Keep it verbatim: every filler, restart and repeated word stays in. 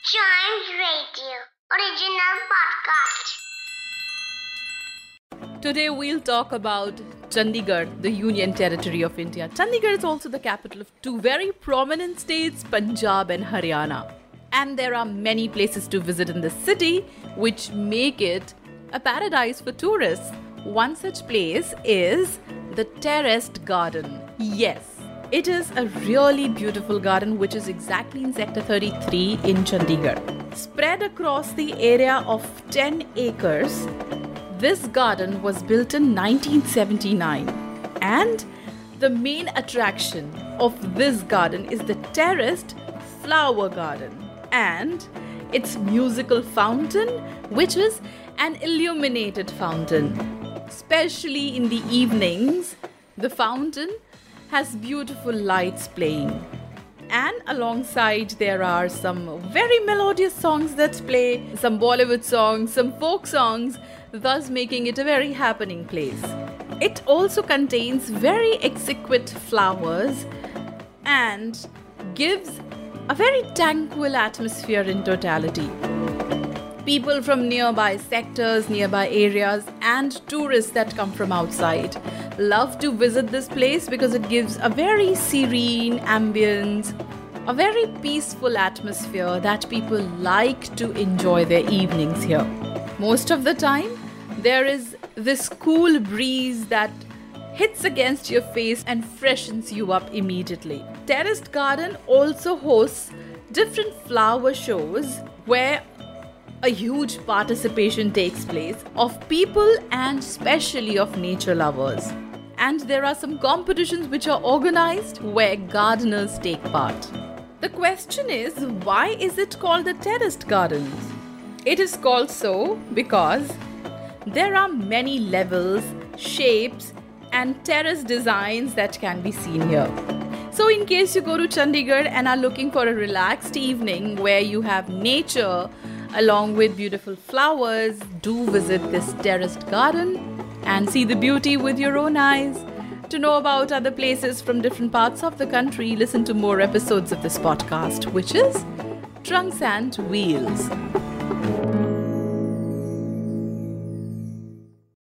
Chimes Radio original podcast. Today we'll talk about Chandigarh, the Union Territory of India. Chandigarh is also the capital of two very prominent states, Punjab and Haryana. And there are many places to visit in the city, which make it a paradise for tourists. One such place is the Terraced Garden. Yes, it is a really beautiful garden which is exactly in Sector thirty-three in Chandigarh. Spread across the area of ten acres, this garden was built in nineteen seventy-nine. And the main attraction of this garden is the terraced flower garden and its musical fountain, which is an illuminated fountain. Especially in the evenings, the fountain has beautiful lights playing. And alongside there are some very melodious songs that play, some Bollywood songs, some folk songs, thus making it a very happening place. It also contains very exquisite flowers and gives a very tranquil atmosphere in totality. People from nearby sectors, nearby areas, and tourists that come from outside love to visit this place because it gives a very serene ambience, a very peaceful atmosphere that people like to enjoy their evenings here. Most of the time, there is this cool breeze that hits against your face and freshens you up immediately. Terraced Garden also hosts different flower shows where a huge participation takes place of people and especially of nature lovers. And there are some competitions which are organized where gardeners take part. The question is, why is it called the Terraced Gardens? It is called so because there are many levels, shapes, and terrace designs that can be seen here. So in case you go to Chandigarh and are looking for a relaxed evening where you have nature along with beautiful flowers, do visit this terraced garden and see the beauty with your own eyes. To know about other places from different parts of the country, listen to more episodes of this podcast, which is Trunks and Wheels.